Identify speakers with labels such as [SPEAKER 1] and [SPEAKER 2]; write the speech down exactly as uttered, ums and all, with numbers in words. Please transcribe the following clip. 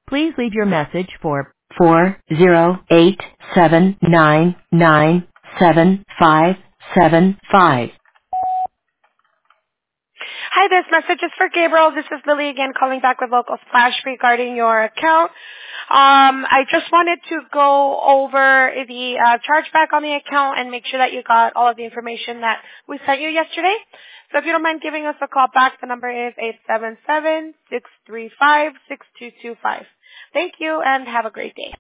[SPEAKER 1] Please leave your message for four zero eight seven nine nine seven five seven five.
[SPEAKER 2] Hi, this message is for Gabriel. This is Lily again calling back with Local Splash regarding your account. Um, I just wanted to go over the uh, chargeback on the account and make sure that you got all of the information that we sent you yesterday. So if you don't mind giving us a call back, the number is eight seven seven, six three five, six two two five. Thank you and have a great day.